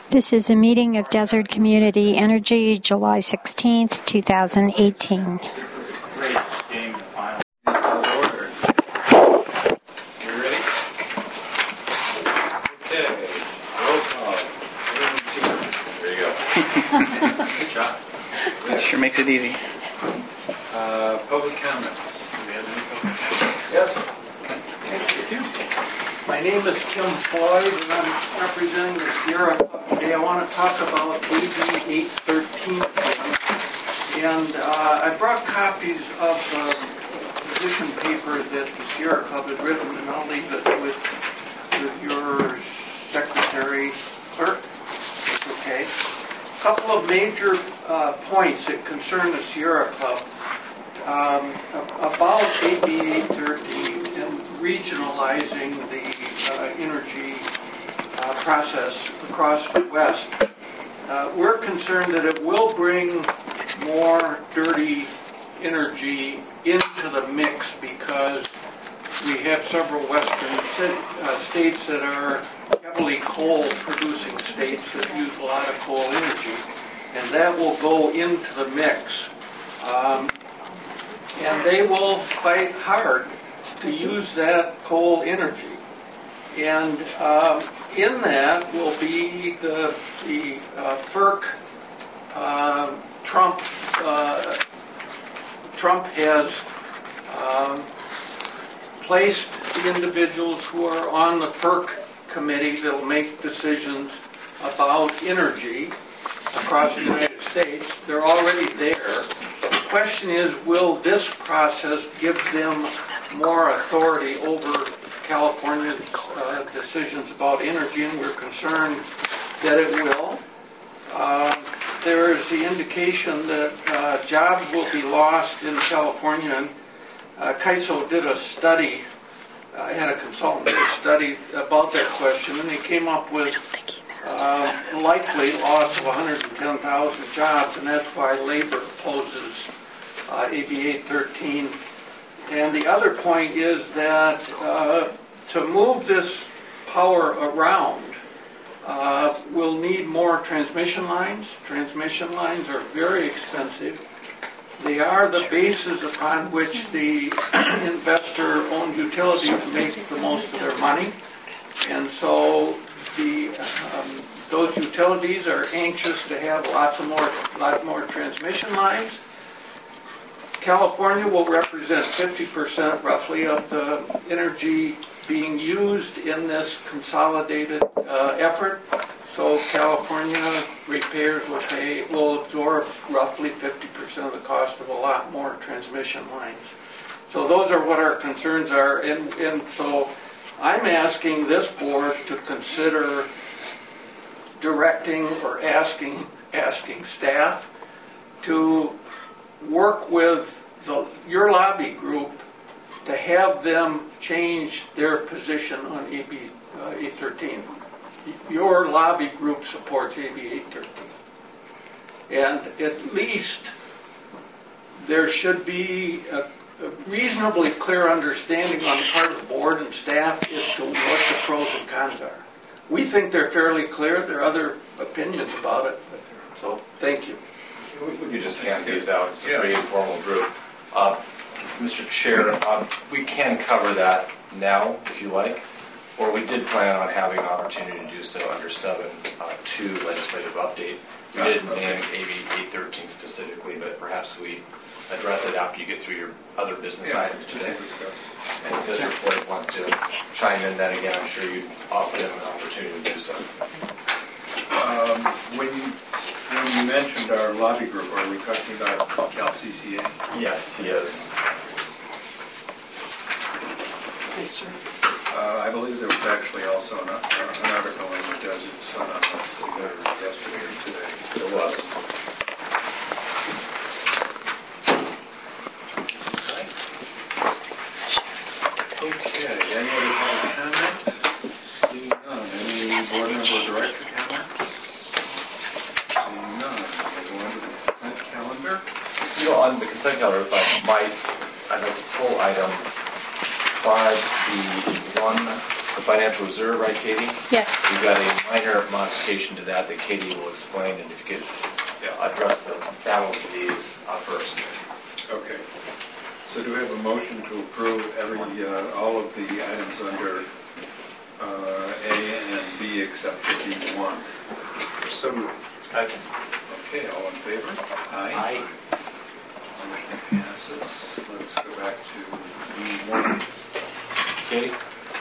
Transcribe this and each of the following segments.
This is a meeting of Desert Community Energy, July 16th, 2018. Sure makes it easy. Public comments. Do we have any public comments? Yes. Thank you. My name is Kim Floyd, and I'm representing the Sierra Club today. I want to talk about AB 813. And I brought copies of the position paper that the Sierra Club has written, and I'll leave it with your secretary clerk. Okay. A couple of major points that concern the Sierra Club about AB 813 and regionalizing the energy process across the West. We're concerned that it will bring more dirty energy into the mix because we have several Western states that are heavily coal-producing states that use a lot of coal energy, and that will go into the mix. And they will fight hard to use that coal energy. And in that will be the FERC. Trump has placed the individuals who are on the FERC committee that will make decisions about energy across the United States. They're already there. The question is, will this process give them more authority over California decisions about energy? And we're concerned that it will. There is the indication that jobs will be lost in California. And CAISO did a study. I had a consultant do a study about that question, and they came up with likely loss of 110,000 jobs, and that's why labor opposes AB 813. And the other point is that to move this power around, we'll need more transmission lines. Transmission lines are very expensive. They are the basis upon which the investor-owned utilities make the most of their money. And so those utilities are anxious to have lot more transmission lines. California will represent 50% roughly of the energy being used in this consolidated effort. So California ratepayers will absorb roughly 50% of the cost of a lot more transmission lines. So those are what our concerns are. And so I'm asking this board to consider directing or asking staff to work with your lobby group to have them change their position on AB 813. Your lobby group supports AB 813. And at least there should be a reasonably clear understanding on the part of the board and staff as to what the pros and cons are. We think they're fairly clear. There are other opinions about it. So, thank you. We could just hand these out. It's a pretty informal group. Mr. Chair, we can cover that now, if you like, or we did plan on having an opportunity to do so under 7.2 legislative update. We didn't name AB 813 specifically, but perhaps we address it after you get through your other business items today. And if Mr. Floyd wants to chime in, then again, I'm sure you'd offer him an opportunity to do so. When you mentioned our lobby group, are we talking about CalCCA? Yes, he is. Thanks, sir. I believe there was actually also an article in the Desert Sun on this either yesterday or today. There was. Okay, any other public comment? Seeing none. Any board member or director comments? Seeing none. We'll go on to the consent calendar. On the consent calendar, if I might, I'd like to pull item 5B1 the financial reserve, right, Katie? Yes. We've got a minor modification to that Katie will explain, and if you could address the balance of these first. Okay. So do we have a motion to approve all of the items under A and B except for B1? So moved. Second. Okay, all in favor? Aye. Motion passes. Let's go back to B1. Katie?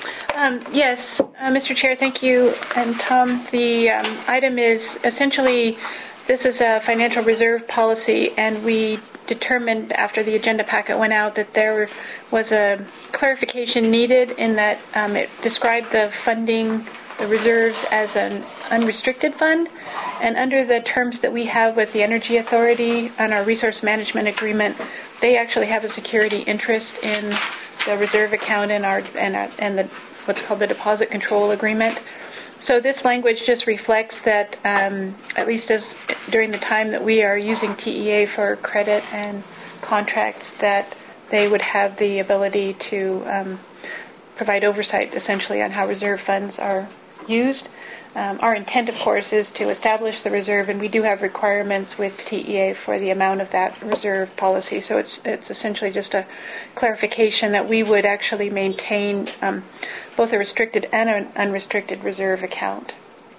Yes, Mr. Chair, thank you. And Tom, the item is essentially, this is a financial reserve policy, and we determined after the agenda packet went out that there was a clarification needed in that it described the funding, the reserves, as an unrestricted fund. And under the terms that we have with the Energy Authority on our resource management agreement, they actually have a security interest in the reserve account and the what's called the deposit control agreement. So this language just reflects that, at least as during the time that we are using TEA for credit and contracts, that they would have the ability to provide oversight, essentially, on how reserve funds are used. Our intent, of course, is to establish the reserve, and we do have requirements with TEA for the amount of that reserve policy. So it's essentially just a clarification that we would actually maintain both a restricted and an unrestricted reserve account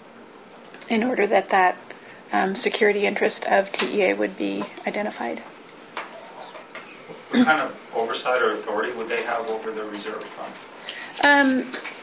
in order that security interest of TEA would be identified. What kind of oversight or authority would they have over the reserve fund?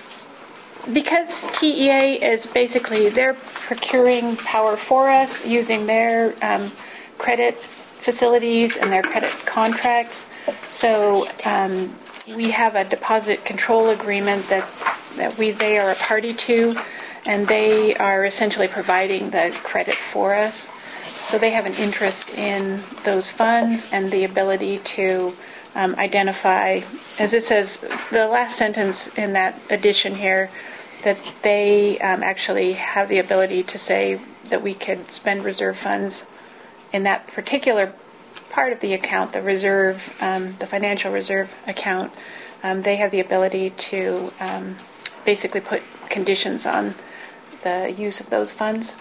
Because TEA is basically, they're procuring power for us using their credit facilities and their credit contracts. So we have a deposit control agreement that they are a party to, and they are essentially providing the credit for us. So they have an interest in those funds and the ability to identify, as it says, the last sentence in that addition here, that they actually have the ability to say that we could spend reserve funds in that particular part of the account, the reserve, the financial reserve account. They have the ability to basically put conditions on the use of those funds.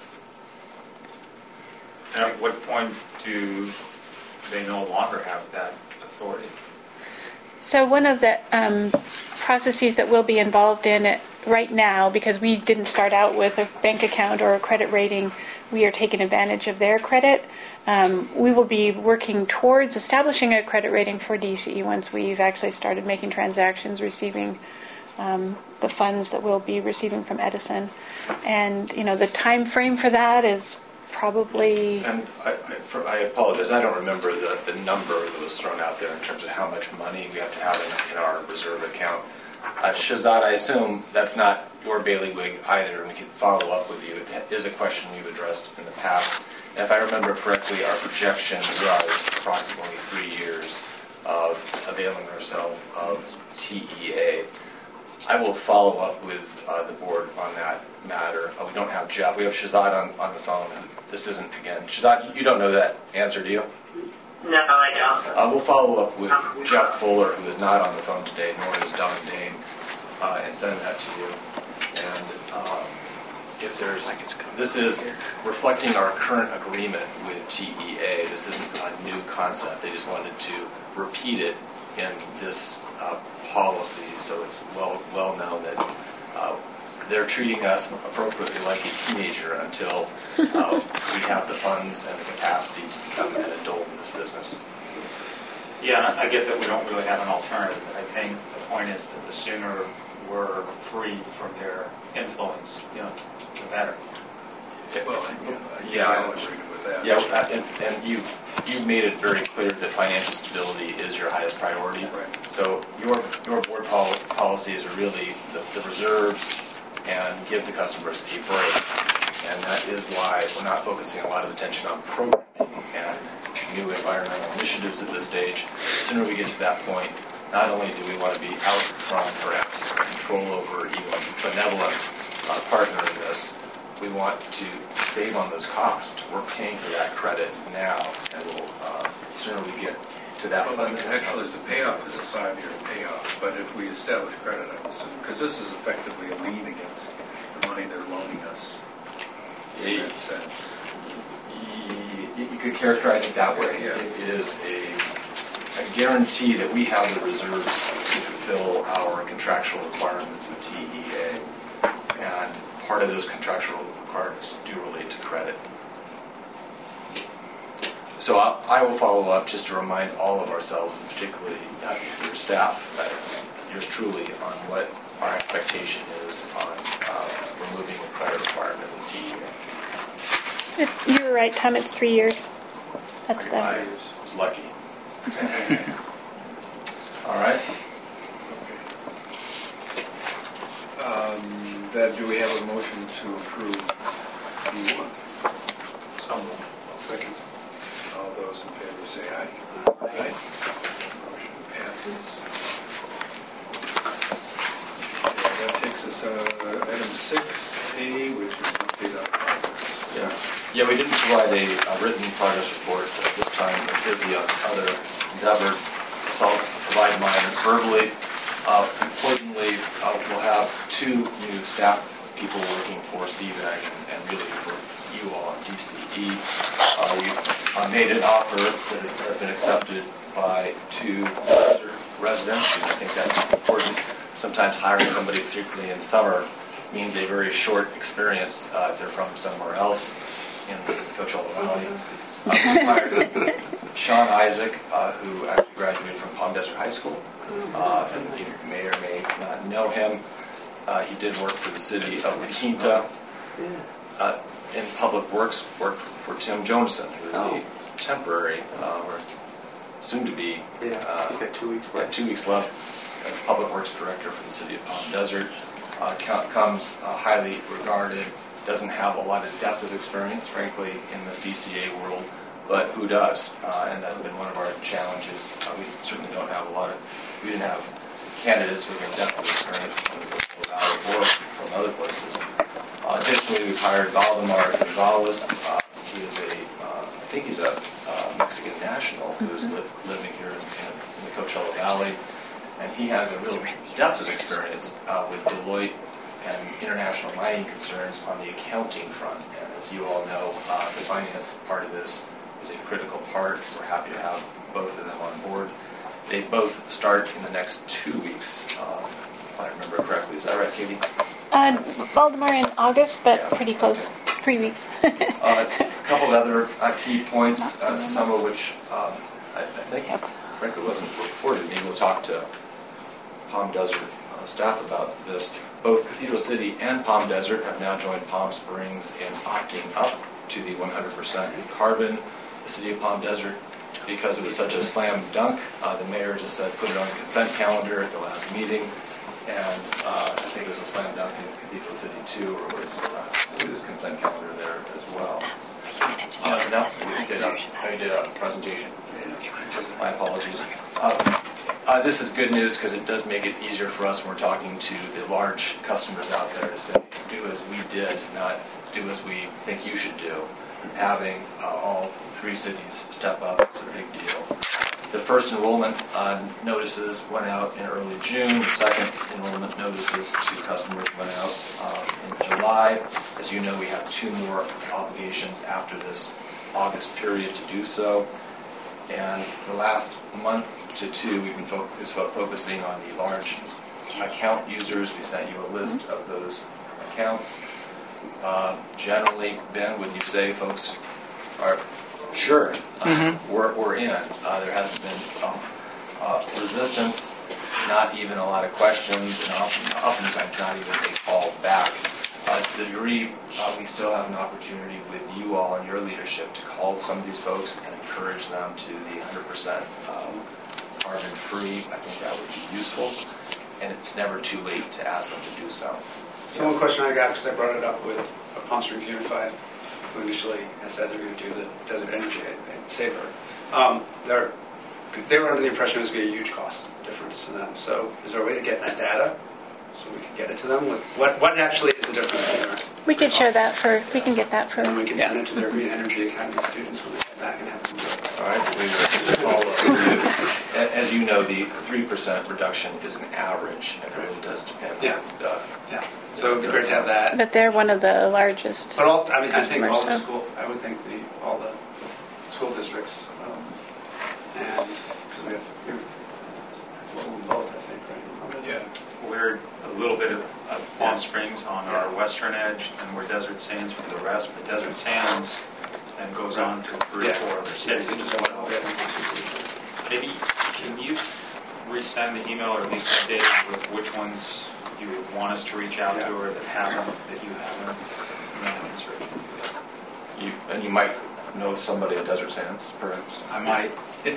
And at what point do they no longer have that authority? So one of the processes that we'll be involved in it right now, because we didn't start out with a bank account or a credit rating, we are taking advantage of their credit. We will be working towards establishing a credit rating for DCE once we've actually started making transactions, receiving the funds that we'll be receiving from Edison. And, the time frame for that is probably... And I apologize, I don't remember the number that was thrown out there in terms of how much money we have to have in our reserve account. Shahzad, I assume that's not your bailiwick either, and we can follow up with you. It is a question we've addressed in the past. And if I remember correctly, our projection was approximately 3 years of availing ourselves of TEA. I will follow up with the board on that matter. We don't have Jeff. We have Shahzad on the phone. This isn't, again, Shahzad, you don't know that answer, do you? No, I don't. We'll follow up with Jeff Fuller, who is not on the phone today, nor is Don Dane, and send that to you. And if there's, this is reflecting our current agreement with TEA. This isn't a new concept. They just wanted to repeat it in this policy, so it's well known that they're treating us appropriately like a teenager until we have the funds and the capacity to become an adult in this business. Yeah, I get that we don't really have an alternative, but I think the point is that the sooner we're free from their influence, the better. Well, yeah, I'll agree with that. Yeah, and you've made it very clear that financial stability is your highest priority. Right. So your board policies are really the reserves and give the customers a break. And that is why we're not focusing a lot of attention on programming and new environmental initiatives at this stage. The sooner we get to that point, not only do we want to be out from perhaps control over even a benevolent partner in this, we want to save on those costs. We're paying for that credit now, and the sooner we get to to that Well, point. actually, the payoff is a 5-year payoff, but if we establish credit, I'm assuming, because this is effectively a lien against the money they're loaning us in that sense. You could characterize it that way. Yeah. It is a guarantee that we have the reserves to fulfill our contractual requirements with TEA, and part of those contractual requirements do relate to credit. So I will follow up just to remind all of ourselves, and particularly your staff, yours truly, on what our expectation is on removing the credit requirement with TEA. You were right, Tom. It's 3 years. That's the. I was lucky. All right. Then do we have a motion to approve B1? Second. All those in favor say aye. Aye. Motion passes. Okay, that takes us item 6A, which is update on progress. Yeah, we didn't provide a written progress report at this time. We're busy on other endeavors, so I'll provide mine verbally. Importantly, we'll have 2 new staff people working for CVAC and really for you all on DCE. We made an offer that has been accepted by 2 residents. I think that's important. Sometimes hiring somebody, particularly in summer, means a very short experience if they're from somewhere else in the Coachella Valley. We hired Sean Isaac, who actually graduated from Palm Desert High School, and you may or may not know him. He did work for the city of La Quinta in public works, worked for Tim Joneson, who is a temporary, or soon to be, he's got 2 weeks left. 2 weeks left as public works director for the city of Palm Desert. Comes highly regarded, doesn't have a lot of depth of experience, frankly, in the CCA world, but who does? And that's been one of our challenges. We certainly don't have we didn't have candidates with a depth of experience from the Coachella Valley or from other places. Additionally, we've hired Valdemar Gonzalez. He is I think he's a Mexican national who's living here in the Coachella Valley. And he has a real depth of experience with Deloitte and international mining concerns on the accounting front. And as you all know, the finance part of this is a critical part. We're happy to have both of them on board. They both start in the next 2 weeks, if I remember correctly. Is that right, Katie? Valdemar in August, but pretty close. 3 weeks. A couple of other key points, some of which I think, frankly, wasn't reported. Maybe we'll talk to Palm Desert staff about this. Both Cathedral City and Palm Desert have now joined Palm Springs in opting up to the 100% carbon. The city of Palm Desert, because it was such a slam dunk, the mayor just said put it on the consent calendar at the last meeting, and I think it was a slam dunk in Cathedral City too, or was a consent calendar there as well. I did a presentation. My apologies. This is good news because it does make it easier for us when we're talking to the large customers out there to say, do as we did, not do as we think you should do. Having all 3 cities step up is a big deal. The first enrollment notices went out in early June. The second enrollment notices to customers went out in July. As you know, we have 2 more obligations after this August period to do so. And the last month to 2, we've been focusing on the large account users. We sent you a list of those accounts. Generally, Ben, would you say folks are sure we're in? There hasn't been resistance, not even a lot of questions, and oftentimes not even a call back. To the degree we still have an opportunity with you all and your leadership to call some of these folks and encourage them to the 100% carbon-free, I think that would be useful. And it's never too late to ask them to do so. So one question I got, because I brought it up with Palm Springs Unified, who initially said they're going to do the Desert Energy Saver. They were under the impression it was going to be a huge cost difference to them. So is there a way to get that data so we can get it to them? What actually is the difference there? We could share that we can get that for. And we can send it to their Green Energy Academy students when they get back and have them do it. All right, we will follow. As you know, the 3% reduction is an average, and it really does depend Yeah. on Yeah. So it'd be great to have that. But they're one of the largest. But also, I mean, I think all the So- school, I would think all the school districts, and because we have both, I think, right? Yeah. We're a little bit of Palm Springs on our western edge, and we're Desert Sands for the rest. But Desert Sands then goes on to 3 or 4 other cities as well. Maybe can you resend the email or at least update it with which ones you would want us to reach out to or that haven't, that you haven't? And then I can sort of- And you might know somebody at Desert Sands, perhaps. I might.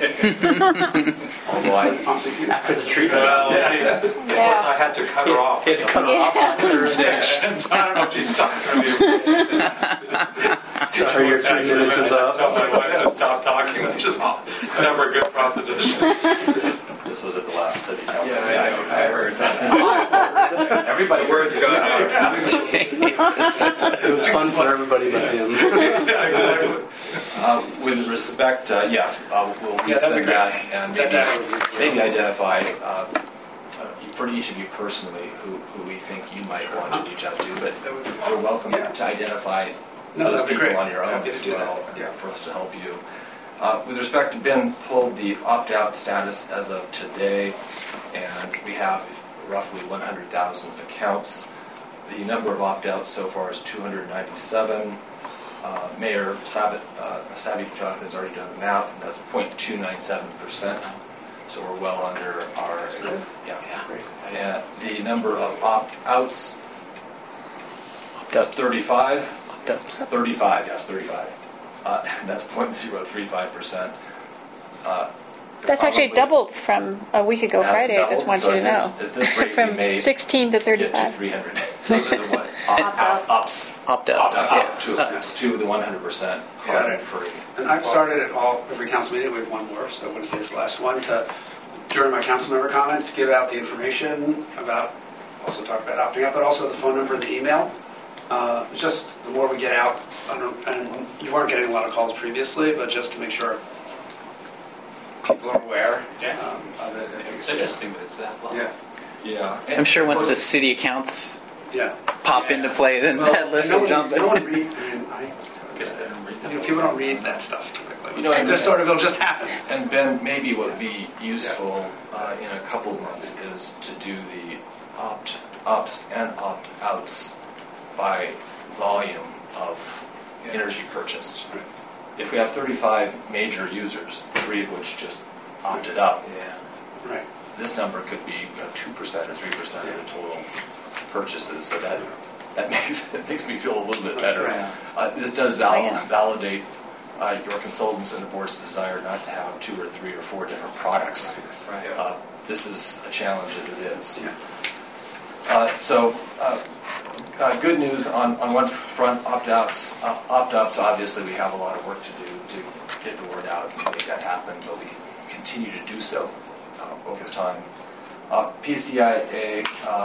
Although After the treatment. Well, see, of course, I had to cut her off. Had to cut her off on Thursday. So I don't know if she's talking to me. Are your 3 minutes is up? Tell my wife to stop talking, which is never a good proposition. this was at the last city council. Yeah, I heard that. Everybody, Words go out. It was fun for everybody but him. Yeah, exactly. with respect, yes, we'll Yeah, that'd be resend great. that and That would be great. maybe identify for each of you personally who we think you might want to reach out to, but you're welcome to identify No, those that'd be people great. on your own Happy to as do that. well Yeah. for us to help you. With respect to Ben pulled the opt-out status as of today, and we have roughly 100,000 accounts. The number of opt-outs so far is 297. Mayor Savvy Jonathan's already done the math, and that's 0.297%. So we're well under our, yeah. The number of opt-outs is 35. 35, yes, 35. That's 0.035%. That's actually doubled from a week ago Has Friday, I just doubled. want So you to at know. this rate, we From may 16 to get to 35. 300. Those are the what? Ops. Opt-outs. To the 100% carbon free. And I've started at every council meeting, we have one more, so I want to say this last one, to, during my council member comments, give out the information about, also talk about opting out, but also the phone number and the email. Just the more we get out, and you weren't getting a lot of calls previously, but just to make sure people are aware of it. I think It's interesting that it's that low. Yeah, Yeah. I'm sure once the city accounts yeah. pop into play, then that list will jump. No one read, Guess they didn't read them. people don't read that stuff typically. You know, it just sort of, it'll just happen. And Ben, maybe what would be useful in a couple of months is to do the opt-ups and opt-outs by volume of energy purchased. If we have 35 major users, 3 of which just opted up, Yeah. Right. this number could be 2% or 3% of the total purchases. So that makes me feel a little bit better. This does validate your consultants and the board's desire not to have 2 or 3 or 4 different products. Right. This is a challenge as it is. Yeah. Good news on one front, opt-outs. Opt-ups, obviously, we have a lot of work to do to get the word out and make that happen, but we can continue to do so over time. PCIA,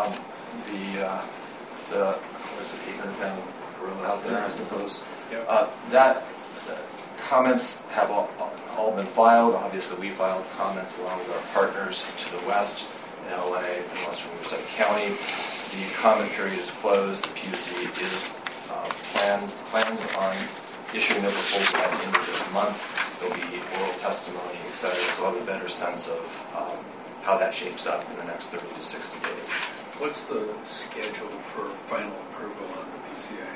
the what is it, 800-pound gorilla out there, I suppose. That comments have all been filed. Obviously, we filed comments along with our partners to the west, in LA and Western Riverside County. The comment period is closed. The PUC is plans on issuing their proposal at the end of this month. There'll be oral testimony, etc. So we'll have a better sense of how that shapes up in the next 30 to 60 days. What's the schedule for final approval on the PCA?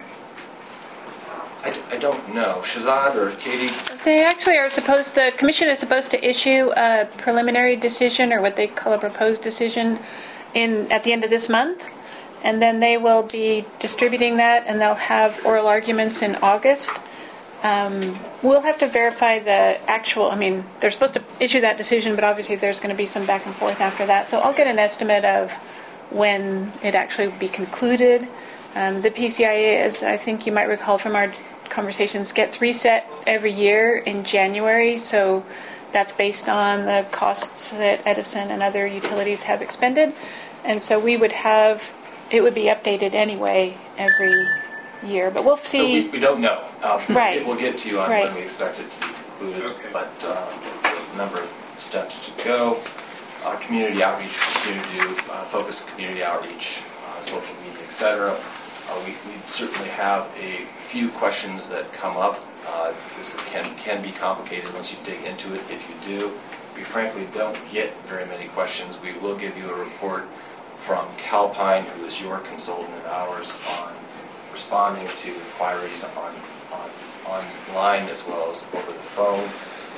I don't know. Shazad or Katie? They actually are supposed, the commission is supposed to issue a preliminary decision, or what they call a proposed decision, at the end of this month. And then they will be distributing that, and they'll have oral arguments in August. We'll have to verify the actual, they're supposed to issue that decision, but obviously there's going to be some back and forth after that. So I'll get an estimate of when it actually will be concluded. The PCIA, as I think you might recall from our conversations, gets reset every year in January. So that's based on the costs that Edison and other utilities have expended. And so it would be updated anyway every year. But we'll see. So we don't know. Right. We'll get to you on Right. when we expect it to be included, Okay. but a number of steps to go. Community outreach, continue to do focus community outreach, social media, etc. We certainly have a few questions that come up. This can be complicated once you dig into it. If you do, we frankly don't get very many questions. We will give you a report from Calpine, who is your consultant and ours, on responding to inquiries online as well as over the phone.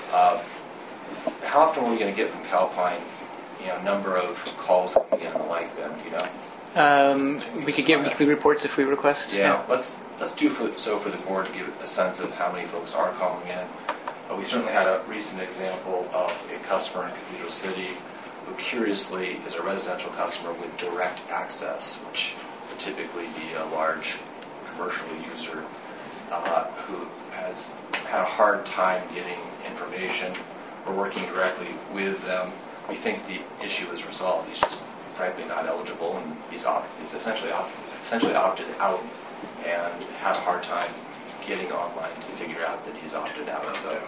How often are we going to get from Calpine? Number of calls coming in and like them, do you know? We could get weekly reports if we request. Yeah, let's do so for the board to give a sense of how many folks are calling in. We certainly had a recent example of a customer in Cathedral City who curiously is a residential customer with direct access, which would typically be a large commercial user who has had a hard time getting information. We're working directly with them. We think the issue is resolved. He's just frankly not eligible, and he's essentially opted out and had a hard time getting online to figure out that he's opted out. So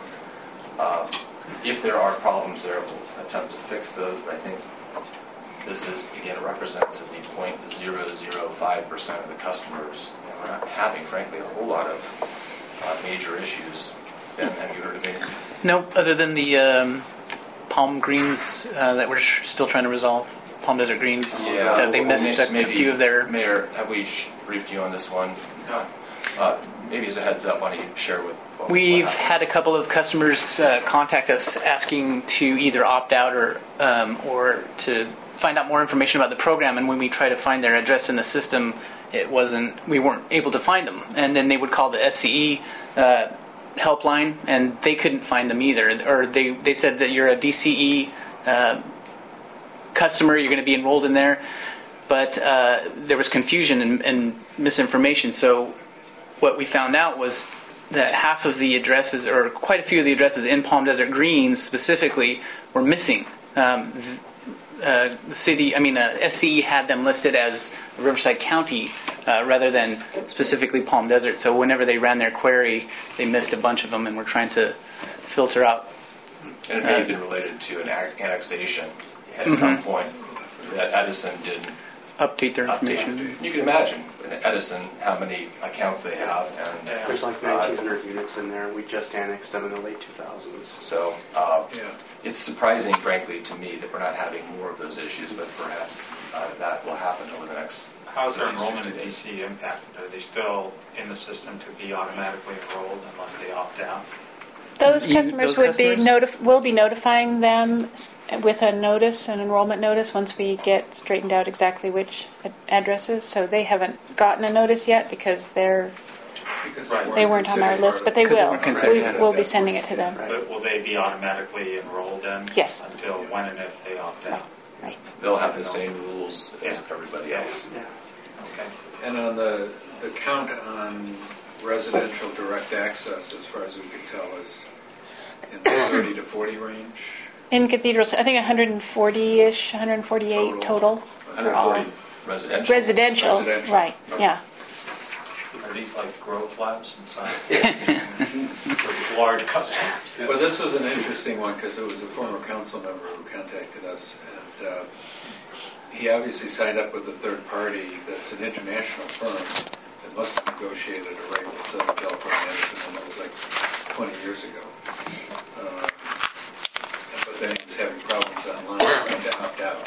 if there are problems there, we'll attempt to fix those, but I think this is, again, represents the 0.005% of the customers. We're not having, frankly, a whole lot of major issues. Ben, have you heard of any? No, other than the Palm Greens that we're still trying to resolve. Palm Desert Greens. Yeah, they missed a few of their... Mayor, have we briefed you on this one? No. Maybe as a heads up, why don't you share with... We've had a couple of customers contact us asking to either opt out or to find out more information about the program, and when we try to find their address in the system, we weren't able to find them. And then they would call the SCE helpline, and they couldn't find them either. Or they said that you're a DCE customer, you're going to be enrolled in there, but there was confusion and misinformation. So what we found out was that half of the addresses, or quite a few of the addresses in Palm Desert Greens specifically, were missing. The city, SCE had them listed as Riverside County rather than specifically Palm Desert. So whenever they ran their query, they missed a bunch of them, and we're trying to filter out. And it may have been related to an annexation at some point that Edison did update their information. You can imagine Edison how many accounts they have, and there's like 1,900 units in there. We just annexed them in the late 2000s. So it's surprising, frankly, to me that we're not having more of those issues, but perhaps that will happen over the next. How's their enrollment in DC impacted? Are they still in the system to be automatically enrolled unless they opt out? Those customers will be notifying them with a notice, an enrollment notice, once we get straightened out exactly which addresses. So they haven't gotten a notice yet because they weren't on our list, but they will. We'll be sending it to them. But will they be automatically enrolled then? Yes. Until when and if they opt out? Right. They'll have the same rules as everybody else. Yeah. Okay. And on the count on residential direct access, as far as we can tell, is in the 30 to 40 range? In Cathedral, I think 140-ish, 148 total. 140 residential. Residential, right, Okay. yeah. Are these like growth labs inside? With large customers? Well, this was an interesting one because it was a former council member who contacted us, and he obviously signed up with a third party that's an international firm that must have negotiated a rate with Southern California Edison, and that was like 20 years ago. But then he was having problems online trying to opt out.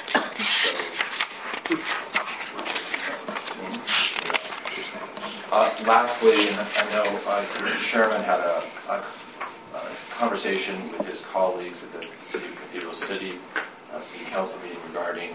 Lastly, I know the chairman had a conversation with his colleagues at the City of Cathedral City Council meeting regarding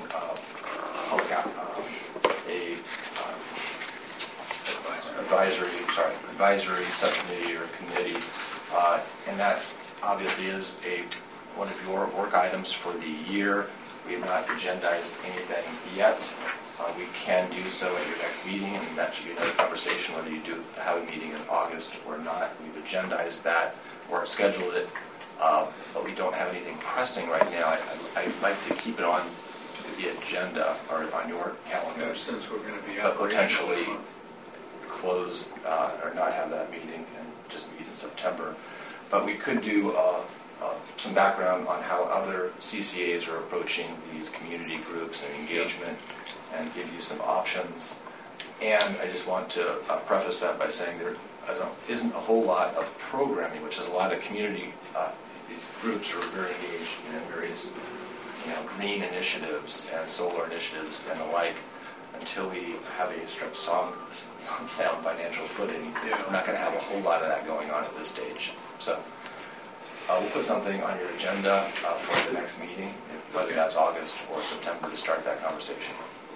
advisory subcommittee or committee, and that obviously is one of your work items for the year. We have not agendized anything yet. We can do so at your next meeting, and that should be another conversation whether you do have a meeting in August or not. We've agendized that or scheduled it, but we don't have anything pressing right now. I'd like to keep it on the agenda or on your calendar, since we're going to be potentially close or not have that meeting and just meet in September. but we could do some background on how other CCAs are approaching these community groups and engagement, and give you some options. And I just want to preface that by saying there isn't a whole lot of programming, which is a lot of community. These groups are very engaged in various, green initiatives and solar initiatives and the like. Until we have a sound financial footing, we're not going to have a whole lot of that going on at this stage. So we'll put something on your agenda for the next meeting, whether that's August or September, to start that conversation.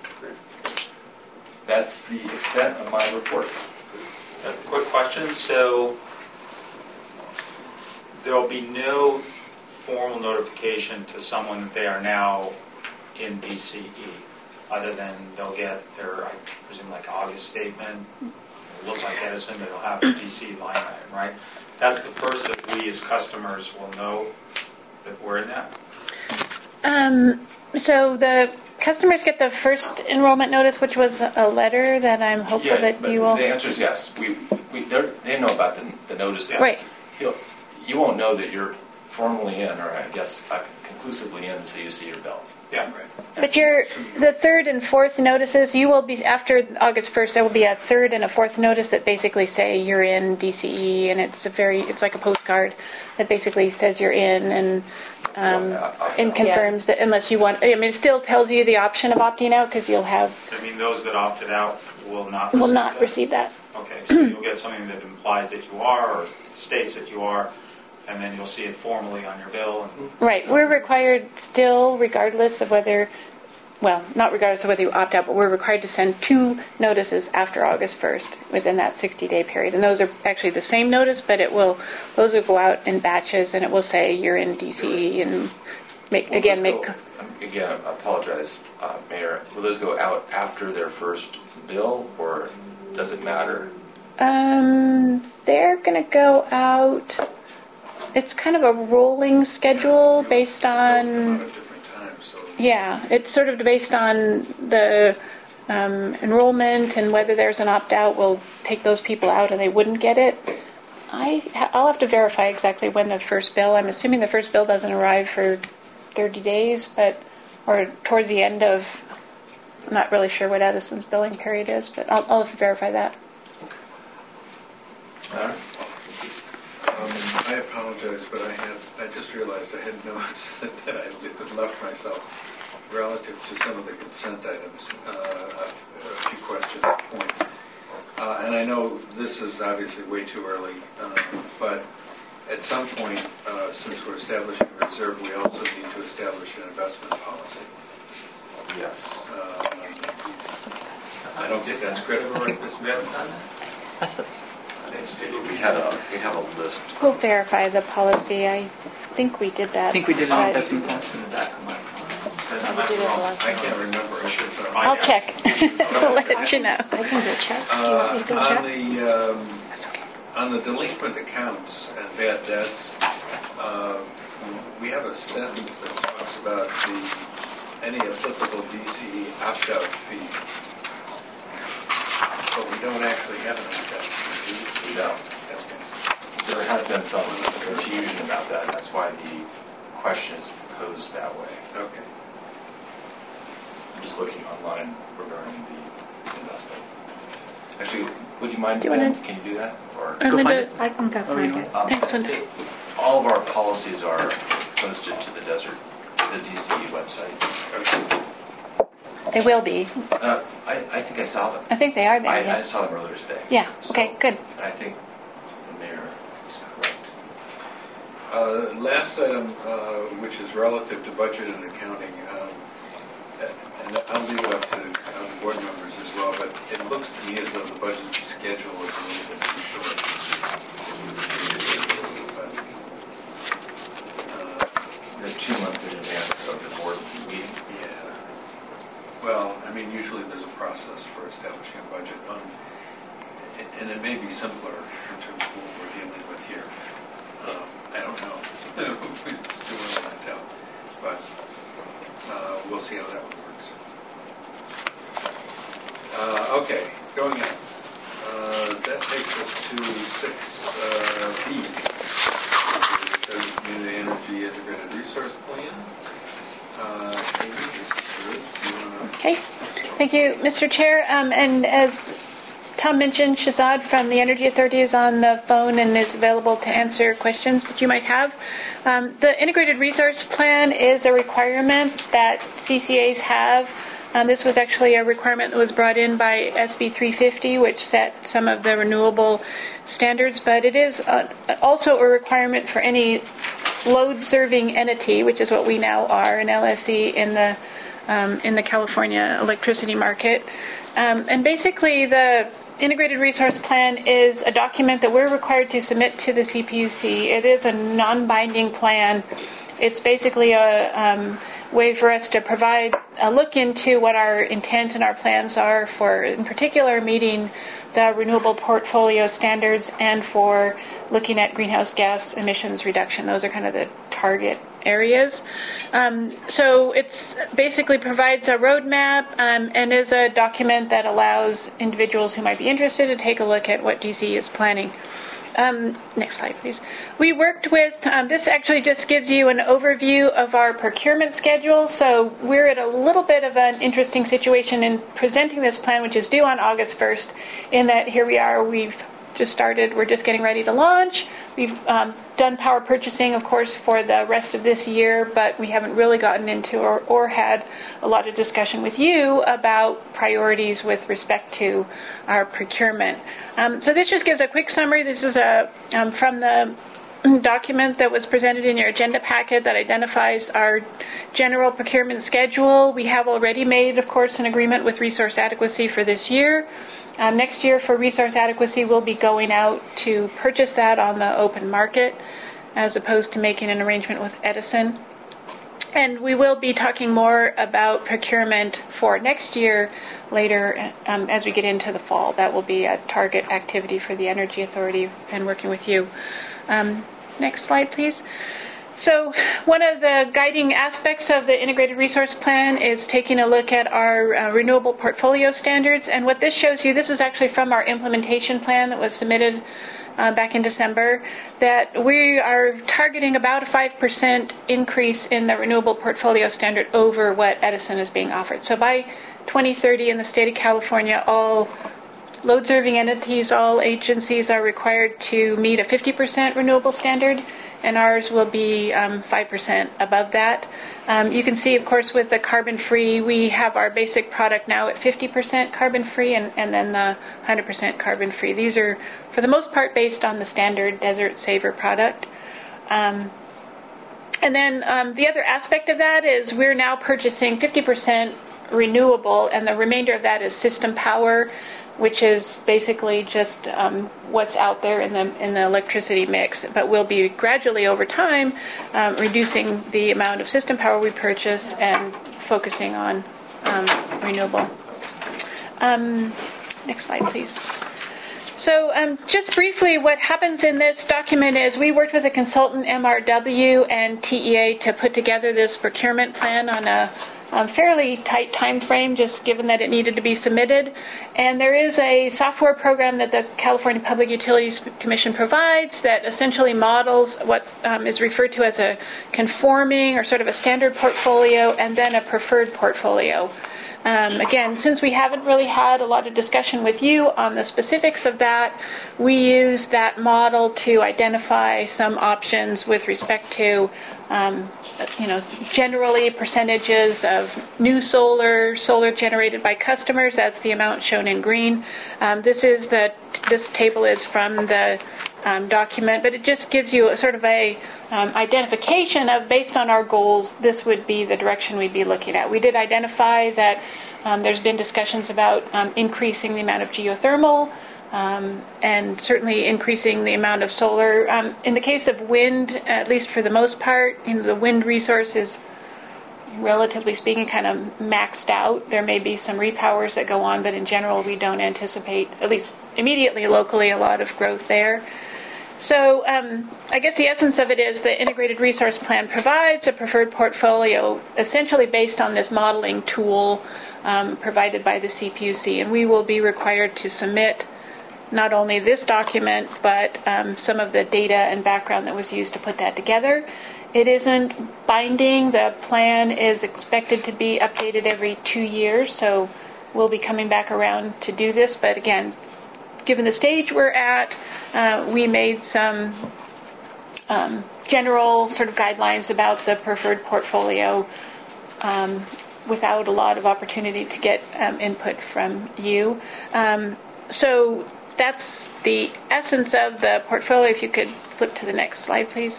That's the extent of my report. A quick question. So there will be no formal notification to someone that they are now in DCE, other than they'll get their, I presume, like August statement. It'll look like Edison, but it'll have a DC line item, right? That's the first that we as customers will know that we're in that. So the customers get the first enrollment notice, which was a letter that I'm hopeful that but you will. The answer is yes. They know about the notice. Yes. Right. You won't know that you're formally in, or I guess conclusively in, until you see your bill. Yeah. Right. But the third and fourth notices, you will be, after August 1st, there will be a third and a fourth notice that basically say you're in DCE, and it's like a postcard that basically says you're in and confirms that, unless you want, it still tells you the option of opting out, because you'll have. I mean, those that opted out will not receive that. Okay, so you'll get something that implies that you are, or states that you are, and then you'll see it formally on your bill. Right. We're required still, regardless of whether, not regardless of whether you opt out, but we're required to send 2 notices after August 1st within that 60-day period. And those are actually the same notice, but those will go out in batches, and it will say you're in DCE and Again, I apologize, Mayor. Will those go out after their first bill, or does it matter? They're going to go out. It's kind of a rolling schedule based on. Yeah, it's sort of based on the enrollment and whether there's an opt-out. We'll take those people out and they wouldn't get it. I'll have to verify exactly when the first bill. I'm assuming the first bill doesn't arrive for 30 days, or towards the end of. I'm not really sure what Edison's billing period is, but I'll have to verify that. I apologize, but I just realized I had notes that I had left myself relative to some of the consent items, a few questions, points. And I know this is obviously way too early, but at some point, since we're establishing a reserve, we also need to establish an investment policy. Yes. I don't think that's critical right this minute. We have a list. We'll verify the policy. I think we did that. I think we did an investment policy in the back of my I can't remember. I'll check. I'll let you know. I can go check. Do you want me to go check? That's okay. On the delinquent accounts and bad debts, we have a sentence that talks about any applicable DCE opt-out fee. But we don't actually have an opt-out fee. We don't. There has been some confusion about that. That's why the question is posed that way. Okay. I'm just looking online regarding the investment. Actually, would you mind, Ben? Can you do that? Or Go find it. I can go find it. Thanks, Linda. All of our policies are posted to the DCE website. They will be. I think I saw them. I think they are there. I saw them earlier today. Yeah. Okay. Good. I think the mayor is correct. Last item, which is relative to budget and accounting, and I'll leave it up to the board members as well, but it looks to me as though the budget schedule is a little bit too short. They're 2 months in advance of the board meeting. Yeah. Well, I mean, usually there's a process for establishing a budget, and it may be simpler in terms of what we're dealing with here. I don't know. It's too early to tell, but we'll see how that one works. Okay, going on. That takes us to 6B. the integrated resource plan. Amy, this is yours. Do you want to... Okay. Thank you, Mr. Chair. And as Tom mentioned, Shahzad from the Energy Authority is on the phone and is available to answer questions that you might have. The Integrated Resource Plan is a requirement that CCAs have. This was actually a requirement that was brought in by SB 350, which set some of the renewable standards, but it is also a requirement for any load-serving entity, which is what we now are, an LSE in the California electricity market. And basically, the Integrated Resource Plan is a document that we're required to submit to the CPUC. It is a non-binding plan. It's basically a way for us to provide a look into what our intent and our plans are for, in particular, meeting the renewable portfolio standards and for looking at greenhouse gas emissions reduction. Those are kind of the target areas. So it's basically provides a roadmap and is a document that allows individuals who might be interested to take a look at what DC is planning. Next slide, please. We worked with, this actually just gives you an overview of our procurement schedule. So we're at a little bit of an interesting situation in presenting this plan, which is due on August 1st, in that here we are, we've just started, we're just getting ready to launch. We've done power purchasing, of course, for the rest of this year, but we haven't really gotten into or had a lot of discussion with you about priorities with respect to our procurement. So this just gives a quick summary. This is from the document that was presented in your agenda packet that identifies our general procurement schedule. We have already made, of course, an agreement with resource adequacy for this year. Next year for resource adequacy, we'll be going out to purchase that on the open market as opposed to making an arrangement with Edison. And we will be talking more about procurement for next year later as we get into the fall. That will be a target activity for the Energy Authority and working with you. Next slide, please. So one of the guiding aspects of the Integrated Resource Plan is taking a look at our renewable portfolio standards. And what this shows you, this is actually from our implementation plan that was submitted back in December, that we are targeting about a 5% increase in the renewable portfolio standard over what Edison is being offered. So by 2030 in the state of California, all load-serving entities, all agencies are required to meet a 50% renewable standard, and ours will be 5% above that. You can see, of course, with the carbon-free, we have our basic product now at 50% carbon-free and then the 100% carbon-free. These are, for the most part, based on the standard Desert Saver product. And then the other aspect of that is we're now purchasing 50% renewable, and the remainder of that is system power, which is basically just what's out there in the electricity mix. But we'll be gradually over time reducing the amount of system power we purchase and focusing on renewable. Next slide, please. So just briefly, what happens in this document is we worked with a consultant, MRW and TEA, to put together this procurement plan on a fairly tight time frame, just given that it needed to be submitted. And there is a software program that the California Public Utilities Commission provides that essentially models what is referred to as a conforming or sort of a standard portfolio and then a preferred portfolio. Again, since we haven't really had a lot of discussion with you on the specifics of that, we use that model to identify some options with respect to, generally percentages of new solar generated by customers. That's the amount shown in green. This table is from the document, but it just gives you a sort of a identification of, based on our goals, this would be the direction we'd be looking at. We did identify that there's been discussions about increasing the amount of geothermal and certainly increasing the amount of solar. In the case of wind, at least for the most part, the wind resource is, relatively speaking, kind of maxed out. There may be some repowers that go on, but in general, we don't anticipate, at least immediately locally, a lot of growth there. So I guess the essence of it is the Integrated Resource Plan provides a preferred portfolio essentially based on this modeling tool provided by the CPUC, and we will be required to submit not only this document, but some of the data and background that was used to put that together. It isn't binding. The plan is expected to be updated every 2 years, so we'll be coming back around to do this. But again, given the stage we're at, we made some general sort of guidelines about the preferred portfolio without a lot of opportunity to get input from you. So that's the essence of the portfolio. If you could flip to the next slide, please.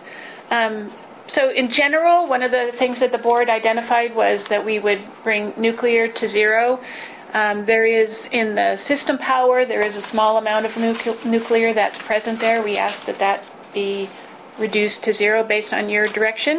So in general, one of the things that the board identified was that we would bring nuclear to zero. There is, in the system power, there is a small amount of nuclear that's present there. We ask that that be reduced to zero based on your direction.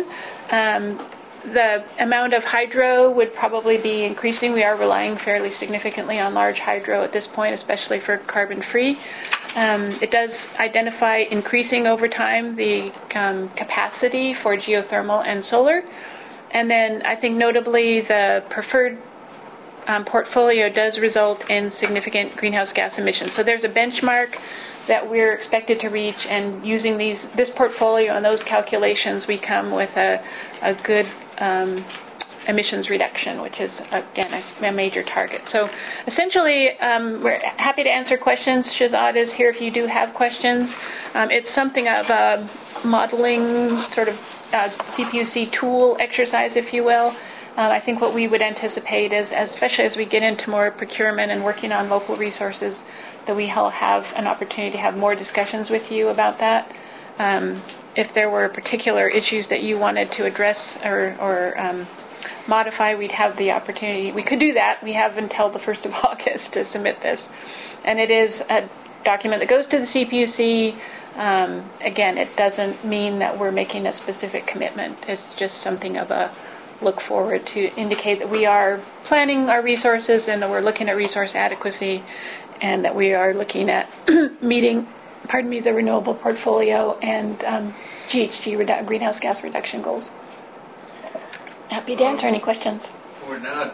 The amount of hydro would probably be increasing. We are relying fairly significantly on large hydro at this point, especially for carbon-free. It does identify increasing over time the capacity for geothermal and solar. And then I think notably the preferred portfolio does result in significant greenhouse gas emissions. So there's a benchmark that we're expected to reach, and using this portfolio and those calculations, we come with a good emissions reduction, which is, again, a major target. So essentially, we're happy to answer questions. Shahzad is here if you do have questions. It's something of a modeling sort of CPUC tool exercise, if you will. I think what we would anticipate is, especially as we get into more procurement and working on local resources, that we will have an opportunity to have more discussions with you about that. If there were particular issues that you wanted to address or modify, we'd have the opportunity. We could do that. We have until the 1st of August to submit this. And it is a document that goes to the CPUC. Again, it doesn't mean that we're making a specific commitment. It's just something of a look forward to indicate that we are planning our resources and that we're looking at resource adequacy and that we are looking at meeting the renewable portfolio and GHG greenhouse gas reduction goals. Happy to answer any questions. We're not,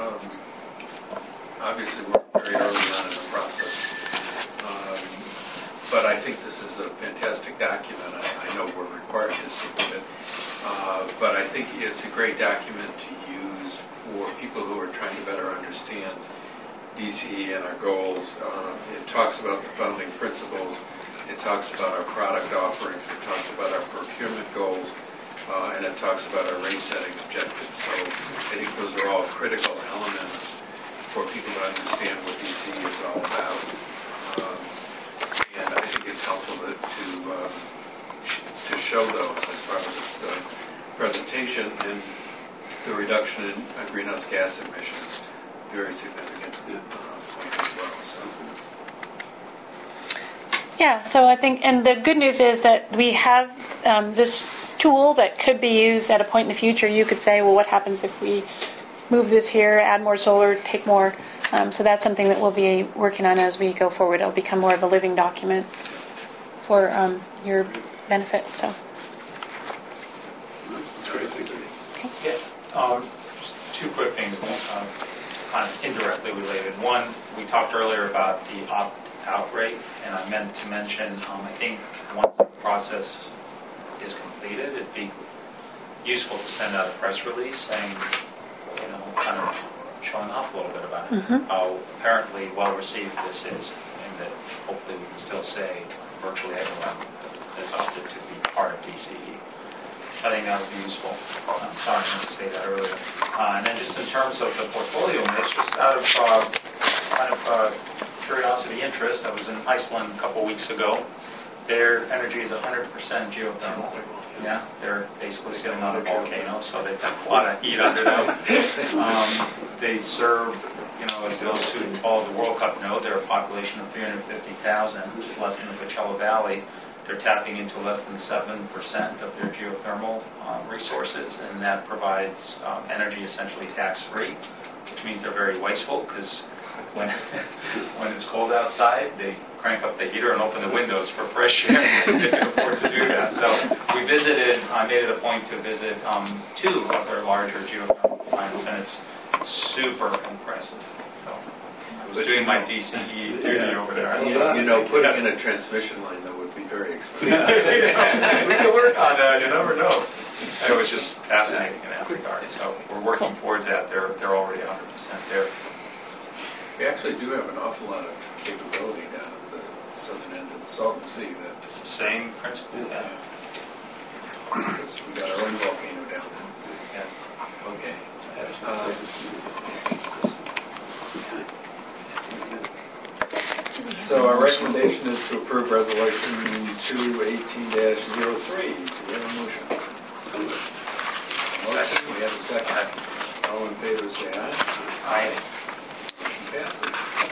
obviously we're very early on in the process, but I think this is a fantastic document. I know we're required to submit it, but I think it's a great document to use for people who are trying to better understand DCE and our goals. It talks about the founding principles. It talks about our product offerings. It talks about our procurement goals. And it talks about our rate-setting objectives. So I think those are all critical elements for people to understand what DCE is all about. And I think it's helpful to show those as part of this presentation. And the reduction in greenhouse gas emissions, very significant point as well. So. Yeah, so I think, and the good news is that we have this tool that could be used at a point in the future. You could say, well, what happens if we move this here, add more solar, take more? So that's something that we'll be working on as we go forward. It'll become more of a living document for your benefit. So. That's great, thank you. Okay. Yeah, just two quick things, kind of indirectly related. One, we talked earlier about the opt-out rate, and I meant to mention, I think once the process is completed, it'd be useful to send out a press release saying, kind of showing off a little bit about it, how apparently well received this is, and that hopefully we can still say virtually everyone has opted to be part of DCE. I think that would be useful. I'm sorry I meant to say that earlier. And then just in terms of the portfolio mix, just out of curiosity, interest, I was in Iceland a couple weeks ago. Their energy is 100% geothermal. Yeah, they're basically sitting on a volcano, so they've got a lot of heat under them. They serve, as those who follow the World Cup know, they're a population of 350,000, which is less than the Coachella Valley. They're tapping into less than 7% of their geothermal resources, and that provides energy essentially tax-free, which means they're very wasteful because when it's cold outside, they crank up the heater and open the windows for fresh air. They can afford to do that. So I made it a point to visit 2 of their larger geothermal plants, and it's super impressive. So it was doing my DCE duty over there. Putting in a transmission line, though, would be very expensive. We can work on that, you never know. And it was just fascinating in that regard. So we're working towards that. They're already 100% there. We actually do have an awful lot of capability down at the southern end of the Salton Sea. It's the same principle. Yeah. Because we got our own volcano down there. Yeah. Okay. So our recommendation is to approve resolution 218-03. Do we have a motion? Motion. We have a second. All in favor, say aye. Aye. Motion passes.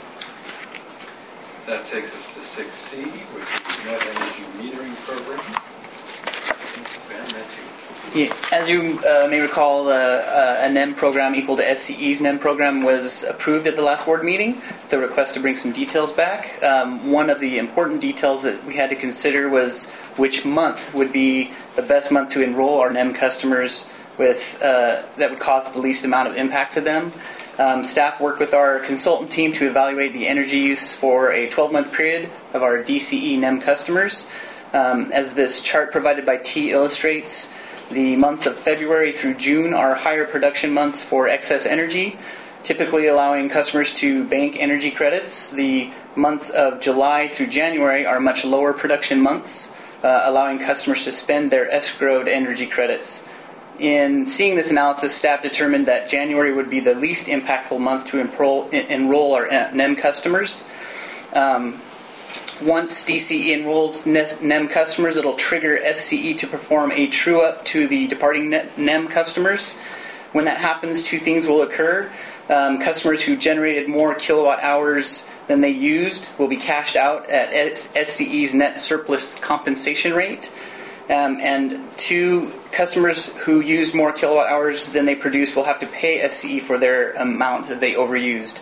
That takes us to 6C, which is net energy metering program. Ben, that's you. Yeah, as you may recall, a NEM program equal to SCE's NEM program was approved at the last board meeting. The request to bring some details back. One of the important details that we had to consider was which month would be the best month to enroll our NEM customers with that would cause the least amount of impact to them. Staff worked with our consultant team to evaluate the energy use for a 12-month period of our DCE NEM customers. As this chart provided by T illustrates, the months of February through June are higher production months for excess energy, typically allowing customers to bank energy credits. The months of July through January are much lower production months, allowing customers to spend their escrowed energy credits. In seeing this analysis, staff determined that January would be the least impactful month to enroll our NEM customers. Once DCE enrolls NEM customers, it'll trigger SCE to perform a true-up to the departing NEM customers. When that happens, two things will occur. Customers who generated more kilowatt hours than they used will be cashed out at SCE's net surplus compensation rate. And two, customers who used more kilowatt hours than they produced will have to pay SCE for their amount that they overused.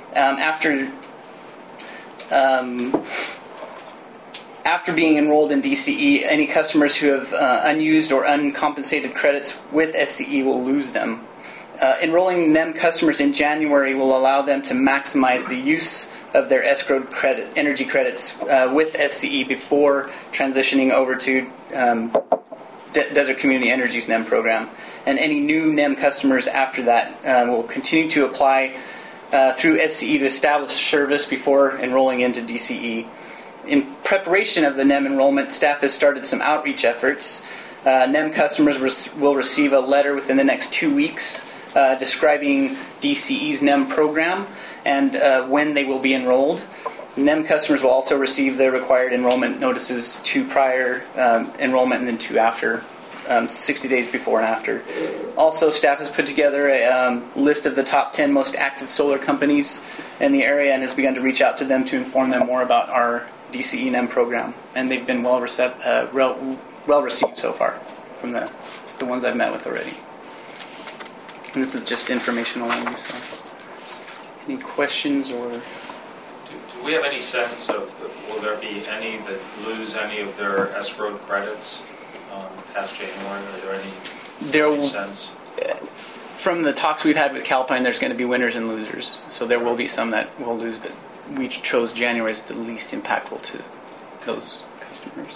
After being enrolled in DCE, any customers who have unused or uncompensated credits with SCE will lose them. Enrolling NEM customers in January will allow them to maximize the use of their escrowed energy credits with SCE before transitioning over to Desert Community Energy's NEM program. And any new NEM customers after that will continue to apply through SCE to establish service before enrolling into DCE. In preparation of the NEM enrollment, staff has started some outreach efforts. NEM customers will receive a letter within the next 2 weeks describing DCE's NEM program and when they will be enrolled. NEM customers will also receive their required enrollment notices, 2 prior enrollment and then 2 after, 60 days before and after. Also, staff has put together a list of the top 10 most active solar companies in the area and has begun to reach out to them to inform them more about our DCE NEM program. And they've been well received so far from the ones I've met with already. And this is just informational only, so any questions or... Do we have any sense of, will there be any that lose any of their escrowed credits past January? Are there any sense? From the talks we've had with Calpine, there's going to be winners and losers. So there will be some that will lose, but we chose January as the least impactful to those customers.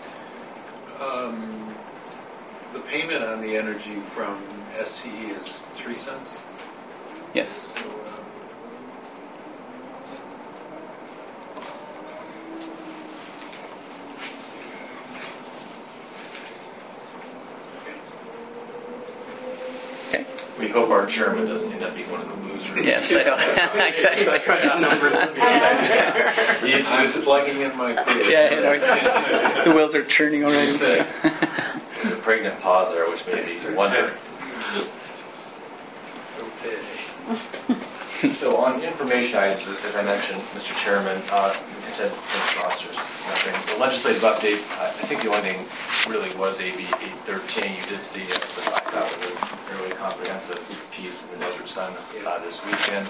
The payment on the energy from SCE is 3 cents? Yes. So, Okay. We hope our chairman doesn't end up being one of the losers. Yes, I don't. Exactly. I'm plugging in my previous. Yeah, the wheels are churning already. There's a pregnant pause there, which made me wonder. Okay. So on information items, as I mentioned, Mr. Chairman, the legislative update, I think the only thing really was AB 813. You did see it, but I thought it was a fairly comprehensive piece in the Desert Sun this weekend.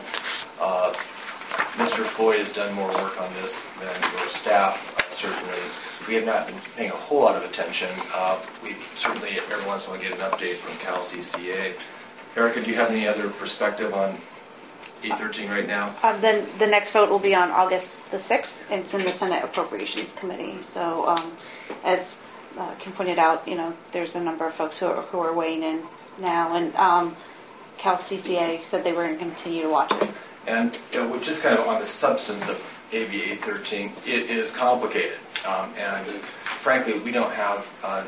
Mr. Floyd has done more work on this than your staff, certainly. We have not been paying a whole lot of attention. We certainly, every once in a while, get an update from Cal CCA. Erica, do you have any other perspective on 813 right now. Then the next vote will be on August the 6th. It's in the Senate Appropriations Committee. So as Kim pointed out, there's a number of folks who are weighing in now. And Cal CCA said they were going to continue to watch it. And which is kind of on the substance of AB 813, it is complicated. And frankly, we don't have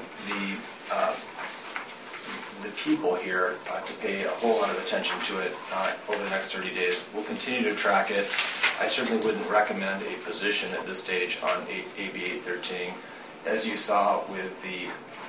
the people here to pay a whole lot of attention to it over the next 30 days. We'll continue to track it. I certainly wouldn't recommend a position at this stage on AB 813. As you saw with the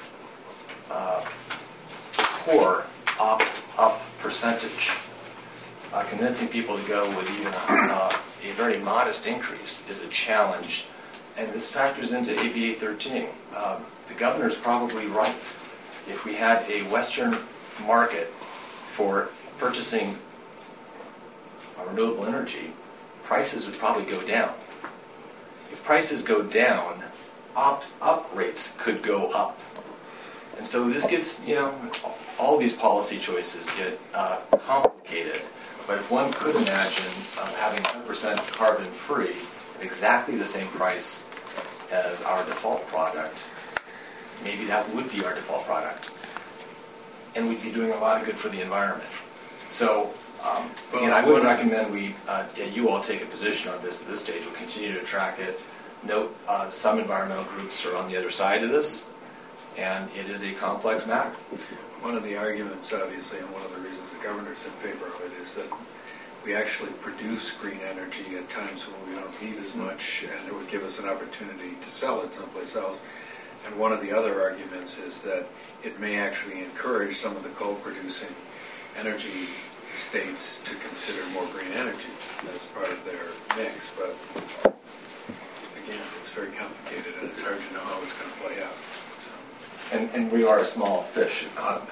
core up percentage, convincing people to go with even a very modest increase is a challenge. And this factors into AB 813. The governor's probably right. If we had a Western market for purchasing renewable energy, prices would probably go down. If prices go down, up rates could go up. And so this gets, all these policy choices get complicated. But if one could imagine having 100% carbon free at exactly the same price as our default product, maybe that would be our default product. And we'd be doing a lot of good for the environment. So, again, I would recommend you all take a position on this at this stage. We'll continue to track it. Note, some environmental groups are on the other side of this, and it is a complex matter. One of the arguments, obviously, and one of the reasons the governor's in favor of it is that we actually produce green energy at times when we don't need as much, and it would give us an opportunity to sell it someplace else. And one of the other arguments is that it may actually encourage some of the coal-producing energy states to consider more green energy as part of their mix. But again, it's very complicated, and it's hard to know how it's going to play out. So. And we are a small fish.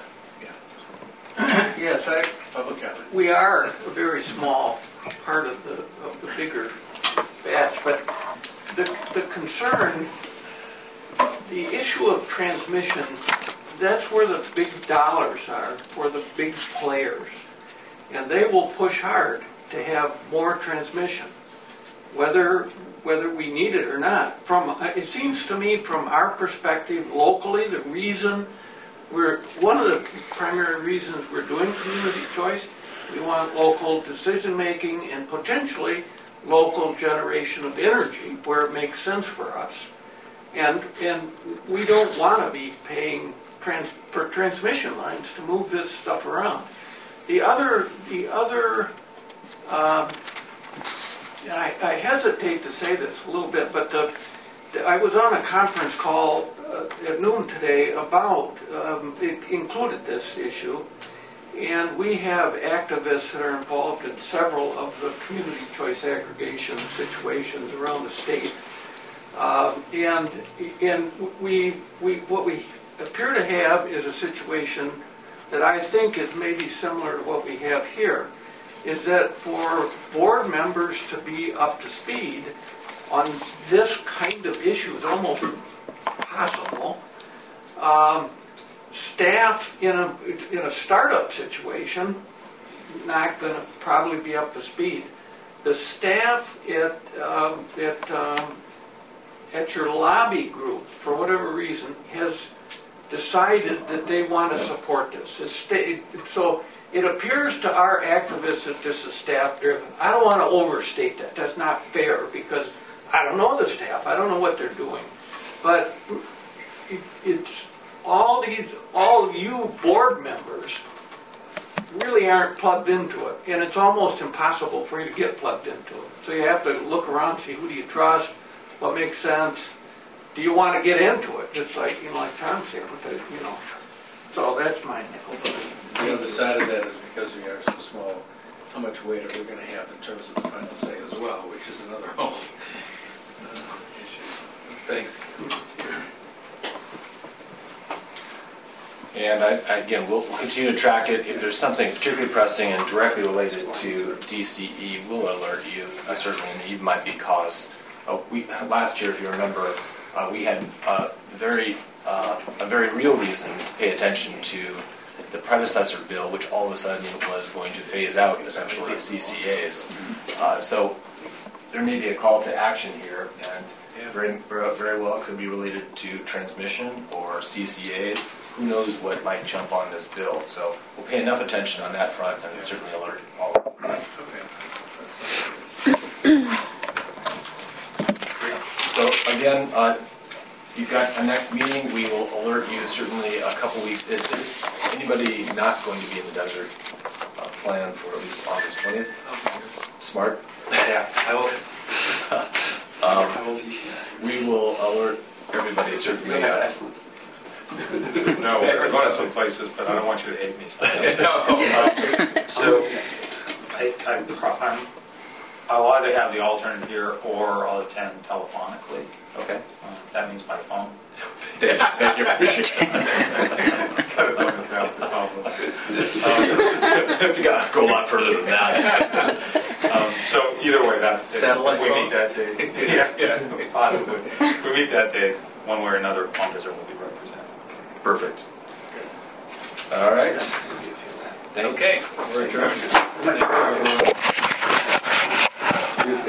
Yes, we are a very small part of the bigger batch, but the concern, the issue of transmission, that's where the big dollars are for the big players, and they will push hard to have more transmission, whether we need it or not. It seems to me, from our perspective locally, one of the primary reasons we're doing community choice, we want local decision making and potentially local generation of energy where it makes sense for us. And we don't want to be paying for transmission lines to move this stuff around. The other I hesitate to say this a little bit, but I was on a conference call at noon today about, it included this issue, and we have activists that are involved in several of the community choice aggregation situations around the state. And what we appear to have is a situation that I think is maybe similar to what we have here, is that for board members to be up to speed on this kind of issue is almost impossible. Staff in a startup situation, not going to probably be up to speed. The staff at your lobby group, for whatever reason, has decided that they want to support this. So it appears to our activists that this is staff-driven. I don't want to overstate that. That's not fair because I don't know the staff. I don't know what they're doing. But it's all you board members really aren't plugged into it. And it's almost impossible for you to get plugged into it. So you have to look around and see who do you trust, what makes sense. Do you want to get into it? Just like Tom said, So that's my nickel. The other side of that is because we are so small, how much weight are we going to have in terms of the final say as well, which is another whole issue. Thanks. And again, we'll continue to track it. If there's something particularly pressing and directly related to DCE, we'll alert you. Certainly, and you might be caused. Last year, if you remember, we had a very real reason to pay attention to the predecessor bill, which all of a sudden was going to phase out essentially CCAs. So there may be a call to action here, and very well could be related to transmission or CCAs. Who knows what might jump on this bill? So we'll pay enough attention on that front and certainly alert all of them. So again, you've got a next meeting. We will alert you certainly a couple weeks. Is anybody not going to be in the desert plan for at least August 20th? Smart. Yeah, I will. I will be. We will alert everybody certainly. Excellent. No, we're going to some places, but I don't want you to hate me. So I'll either have the alternate here or I'll attend telephonically. Okay. That means by phone. Thank you. You got to go a lot further than that. So either way, Satellite if we phone? meet that day. Yeah, possibly. If we meet that day, one way or another, Palm Desert will be represented. Perfect. All right. Okay, we're adjourned.